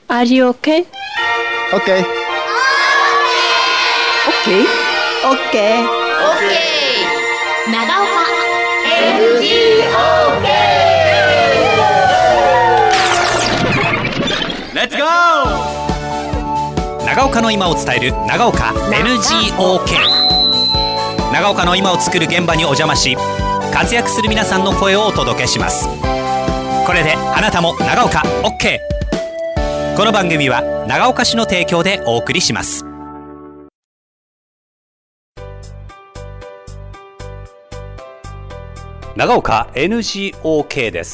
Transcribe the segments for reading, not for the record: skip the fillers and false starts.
Are you okay? Okay. Okay. Okay. 長岡 Let's go! 長岡の今を伝える長岡 NGOK。 長岡の今を作る現場にお邪魔し、活躍する皆さんの声をお届けします。これであなたも長岡 OK。 この番組は長岡市の提供でお送りします。長岡 NGOK です。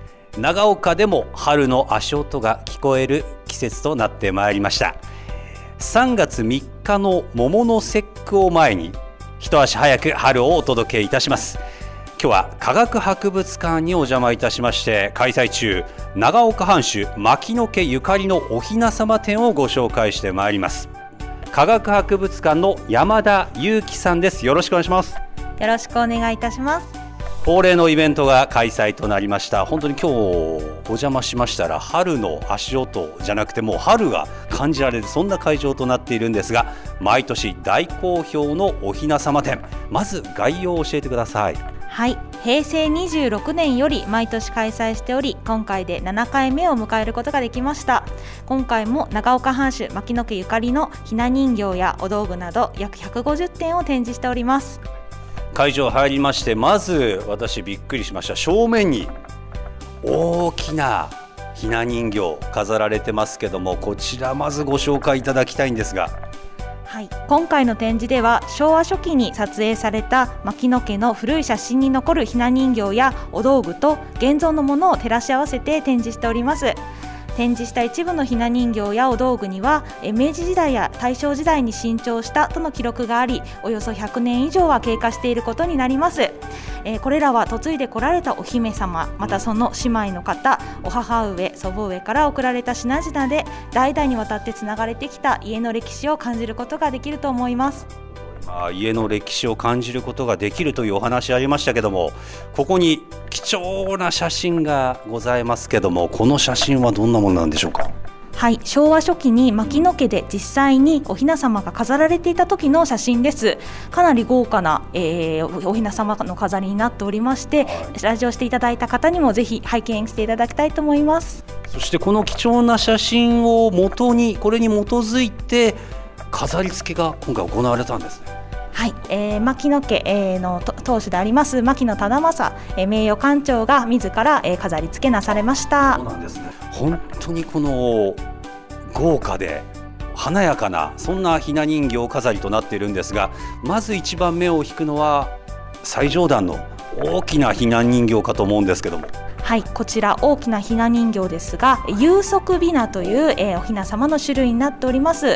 長岡でも春の足音が聞こえる季節となってまいりました。3月3日の桃の節句を前に一足早く春をお届けいたします。今日は科学博物館にお邪魔いたしまして、開催中長岡藩主牧野家ゆかりのお雛様展をご紹介してまいります。科学博物館の山田裕樹さんです。よろしくお願いします。 よろしくお願いいたします。 恒例のイベントが開催となりました。本当に今日お邪魔しましたら、春の足音じゃなくてもう春が感じられる、そんな会場となっているんですが、毎年大好評のお雛様展、まず概要を教えてください。 はい、平成26年より毎年開催しており、今回で7回目を迎えることができました。今回も長岡藩主牧野家ゆかりのひな人形やお道具など約150点を展示しております。 会場入りまして、まず私びっくりしました。正面に大きなひな人形飾られてますけども、こちらまずご紹介いただきたいんですが。 はい、今回の展示では昭和初期に撮影された牧野家の古い写真に残るひな人形やお道具と現存のものを照らし合わせて展示しております。展示した一部のひな人形やお道具には明治時代や大正時代に新調したとの記録があり、およそ100年以上は経過していることになります。これらは嫁いで来られたお姫様、またその姉妹の方、お母上祖母上から贈られた品々で代々にわたってつながれてきた家の歴史を感じることができると思います。 家の歴史を感じることができるというお話ありましたけども、ここに貴重な写真がございますけども、この写真はどんなものなんでしょうか。 はい、昭和初期に牧野家で実際にお雛様が飾られていた時の写真です。かなり豪華な、お雛様の飾りになっておりまして、来場していただいた方にもぜひ拝見していただきたいと思います。 そしてこの貴重な写真を元に、これに基づいて飾り付けが今回行われたんですね。 はい、牧野家、の当主であります牧野忠政、名誉館長が自ら、飾り付けなされました。 そうなんですね。本当にこの豪華で華やかな、そんなひな人形飾りとなっているんですが、まず一番目を引くのは最上段の大きなひな人形かと思うんですけども。 はい、こちら大きなひな人形ですが、有足雛という、お雛様の種類になっております。はい、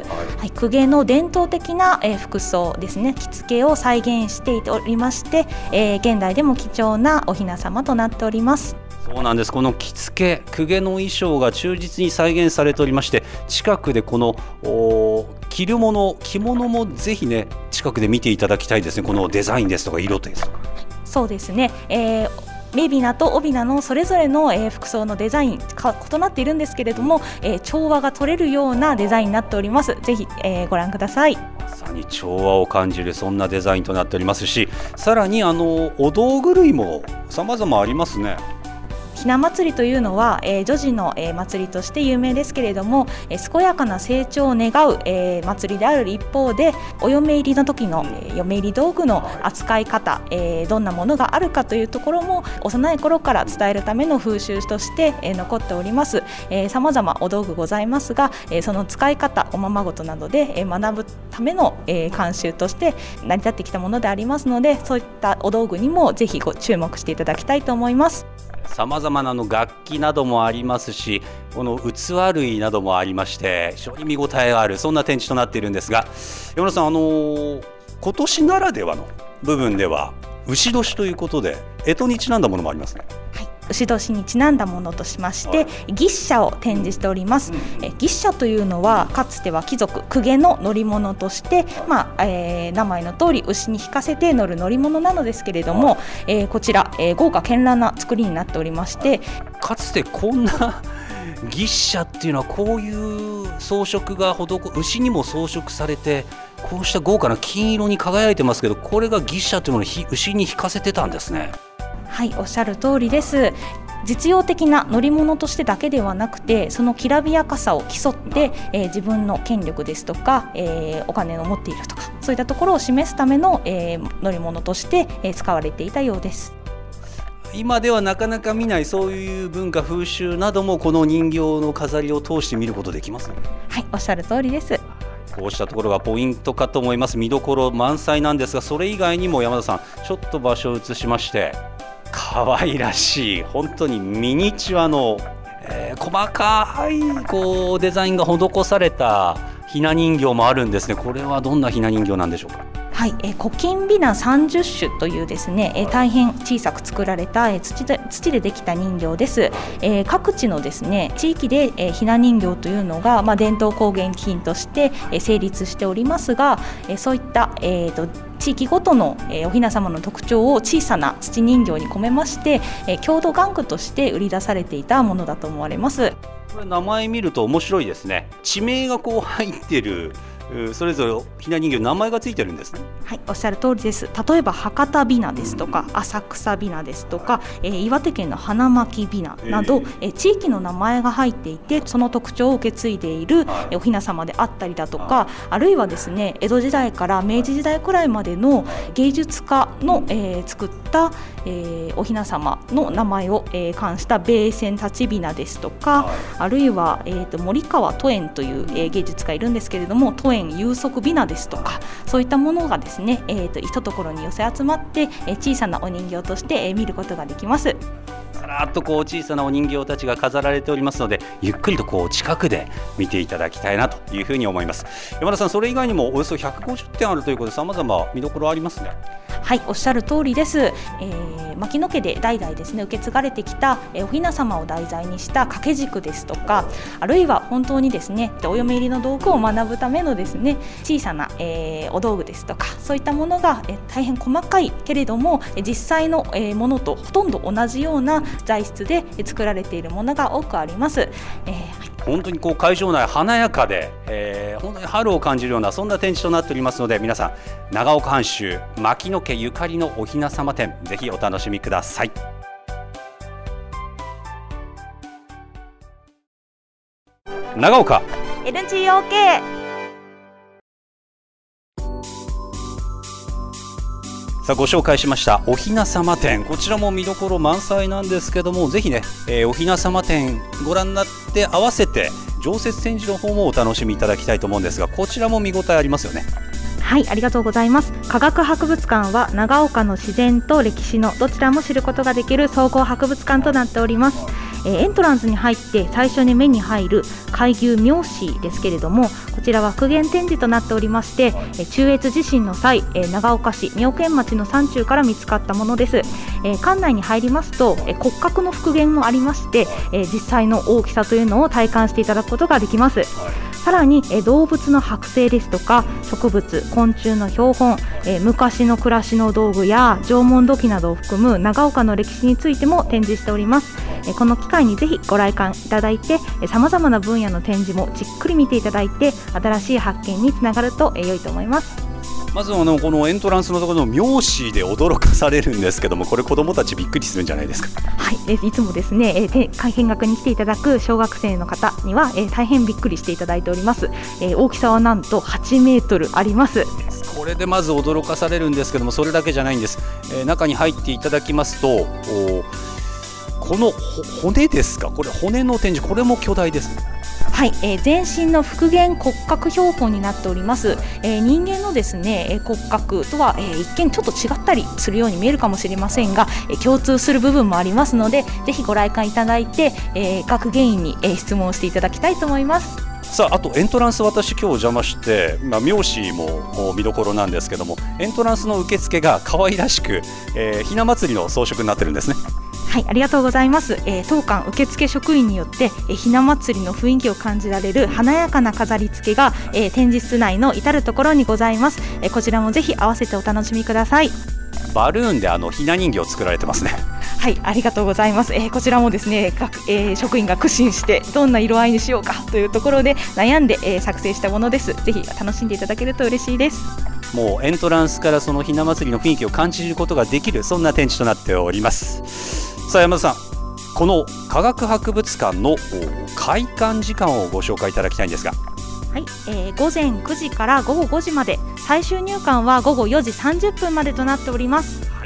公家の伝統的な、服装ですね、着付けを再現しておりまして、現代でも貴重なお雛様となっております。 そうなんです。この着付け、公家の衣装が忠実に再現されておりまして、近くでこの着るもの、着物もぜひね、近くで見ていただきたいですね。このデザインですとか色ですとか。 そうですね、女雛とお雛のそれぞれの、服装のデザイン異なっているんですけれども、調和が取れるようなデザインになっております。ぜひ、ご覧ください。 まさに調和を感じる、そんなデザインとなっておりますし、さらにお道具類も様々ありますね。 ひな祭りというのは、女児の、祭りとして有名ですけれども、健やかな成長を願う、祭りである一方で、お嫁入りの時の、嫁入り道具の扱い方、どんなものがあるかというところも幼い頃から伝えるための風習として、残っております。様々お道具ございますが、その使い方、おままごとなどで、学ぶための、慣習として成り立ってきたものでありますので、そういったお道具にもぜひご注目していただきたいと思います。 さまざまな楽器などもありますし、この器類などもありまして、非常に見応えがある、そんな展示となっているんですが、山田さん、今年ならではの部分では牛年ということで、干支にちなんだものもありますね。 はい、牛年にちなんだものとしまして、牛車を展示しております。牛車というのはかつては貴族公家の乗り物として、名前の通り牛に引かせて乗る乗り物なのですけれども、こちら、豪華絢爛な作りになっておりまして、 かつてこんな牛車っていうのはこういう装飾が牛にも装飾されて、こうした豪華な金色に輝いてますけど、これが牛車というものを牛に引かせてたんですね。 はい、おっしゃる通りです。実用的な乗り物としてだけではなくて、そのきらびやかさを競って、自分の権力ですとか、お金を持っているとか、そういったところを示すための、乗り物として、使われていたようです。 今ではなかなか見ないそういう文化風習などもこの人形の飾りを通して見ることできますね。 はい、おっしゃる通りです。 こうしたところがポイントかと思います。見どころ満載なんですが、それ以外にも山田さん、ちょっと場所を移しまして、可愛らしい本当にミニチュアの、細かいこうデザインが施されたひな人形もあるんですね。これはどんなひな人形なんでしょうか。 はい、古今美な30種というですね、大変小さく作られた、土でできた人形です。各地のですね地域で、ひな人形というのが、伝統工芸品として、成立しておりますが、そういった、地域ごとの、おひな様の特徴を小さな土人形に込めまして、郷土玩具として売り出されていたものだと思われます。 これ名前見ると面白いですね。地名がこう入ってる、それぞれひな人形名前がついてるんですね。 はい、おっしゃる通りです。例えば博多びなですとか、浅草びなですとか、岩手県の花巻びななど、地域の名前が入っていて、その特徴を受け継いでいる、おひな様であったりだとか、あるいはですね江戸時代から明治時代くらいまでの芸術家の、作った、おひな様の名前を、冠した米泉立ちびなですとか、あるいは、森川都園という、芸術家いるんですけれども、都園有足びなですとか、そういったものがですね、一ところに寄せ集まって、小さなお人形として、見ることができます。 さらっとこう小さなお人形たちが飾られておりますので、ゆっくりとこう近くで見ていただきたいなというふうに思います。山田さん、それ以外にもおよそ150点あるということで、様々見どころありますね。 はい、おっしゃる通りです。牧野家で代々ですね受け継がれてきた、おひな様を題材にした掛け軸ですとか、あるいは本当にですねお嫁入りの道具を学ぶためのですね小さな、お道具ですとか、そういったものが、大変細かいけれども実際の、ものとほとんど同じような材質で作られているものが多くあります。 本当にこう会場内華やかで、本当に春を感じるようなそんな展示となっておりますので、皆さん長岡藩主牧野家ゆかりのおひな様展、ぜひお楽しみください。長岡 LGOK。 さあご紹介しましたおひな様展、こちらも見どころ満載なんですけども、ぜひね、おひな様展ご覧になって合わせて常設展示の方もお楽しみいただきたいと思うんですが、こちらも見応えありますよね。 はい、ありがとうございます。科学博物館は長岡の自然と歴史のどちらも知ることができる総合博物館となっております。エントランスに入って最初に目に入る海牛妙子ですけれども、こちらは復元展示となっておりまして、中越地震の際、長岡市妙見町の山中から見つかったものです。館内に入りますと、骨格の復元もありまして、実際の大きさというのを体感していただくことができます。さらに、動物の剥製ですとか植物昆虫の標本、昔の暮らしの道具や縄文土器などを含む長岡の歴史についても展示しております。この機会にぜひご来館いただいて、さまざまな分野の展示もじっくり見ていただいて、新しい発見につながると良いと思います。 まずこのエントランスのところの妙子で驚かされるんですけども、これ子どもたちびっくりするんじゃないですか。 はい、いつもですね、見学に来ていただく小学生の方には、大変びっくりしていただいております。大きさはなんと8メートルあります。 これでまず驚かされるんですけども、それだけじゃないんです。中に入っていただきますと、この骨ですか、これ骨の展示、これも巨大ですね。 はい、全身の復元骨格標本になっております。人間のですね骨格とは、一見ちょっと違ったりするように見えるかもしれませんが、共通する部分もありますので、ぜひご来館いただいて、学芸員に、質問していただきたいと思います。 さあ、あとエントランス、私今日お邪魔して、妙子も見どころなんですけども、エントランスの受付が可愛らしく、ひな祭りの装飾になってるんですね。 はい、ありがとうございます。当館受付職員によって、ひな祭りの雰囲気を感じられる華やかな飾り付けが、展示室内の至るところにございます。こちらもぜひ合わせてお楽しみください。 バルーンでひな人形を作られてますね。 はい、ありがとうございます。こちらもですね、職員が苦心してどんな色合いにしようかというところで悩んで、作成したものです。ぜひ楽しんでいただけると嬉しいです。 もうエントランスからそのひな祭りの雰囲気を感じることができる、そんな展示となっております。さあ山田さん、この科学博物館の開館時間をご紹介いただきたいんですが。 はい、午前9時から午後5時まで、最終入館は午後4時30分までとなっております。 はい、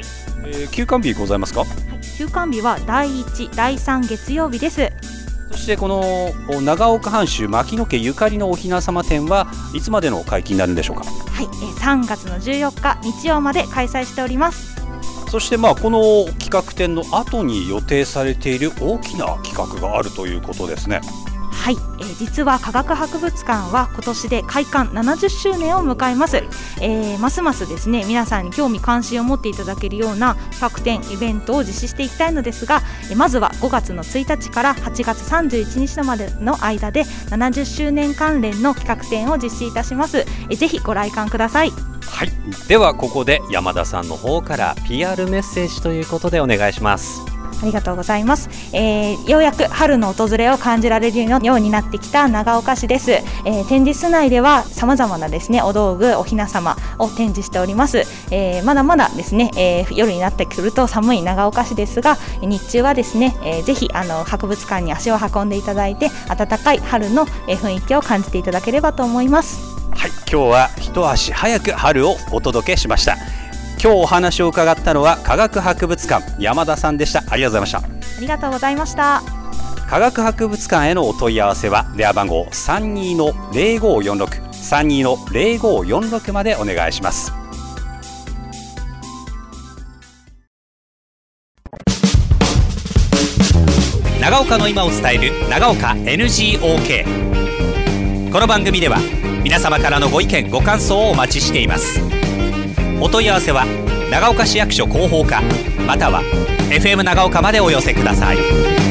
休館日ございますか？ 休館日は第1、第3月曜日です。 そしてこの長岡藩主牧野家ゆかりのおひな様展はいつまでの解禁になるんでしょうか？ はい、3月の14日日曜まで開催しております。 そしてこの企画展の後に予定されている大きな企画があるということですね。 はい、実は科学博物館は今年で開館70周年を迎えます。ますますですね、皆さんに興味関心を持っていただけるような企画展イベントを実施していきたいのですが、まずは5月の1日から8月31日までの間で70周年関連の企画展を実施いたします。ぜひご来館ください。 はい、ではここで山田さんの方から PR メッセージということでお願いします。 ありがとうございます。ようやく春の訪れを感じられるようになってきた長岡市です。展示室内では様々なですね、お道具、おひな様を展示しております。まだまだですね、夜になってくると寒い長岡市ですが、日中はですね、ぜひ博物館に足を運んでいただいて、暖かい春の雰囲気を感じていただければと思います。 はい、今日は一足早く春をお届けしました。今日お話を伺ったのは科学博物館山田さんでした。ありがとうございました。 ありがとうございました。 科学博物館へのお問い合わせは電話番号 32-0546 32-0546 までお願いします。長岡の今を伝える長岡 NGOK。 この番組では皆様からのご意見ご感想をお待ちしています。お問い合わせは長岡市役所広報課または FM 長岡までお寄せください。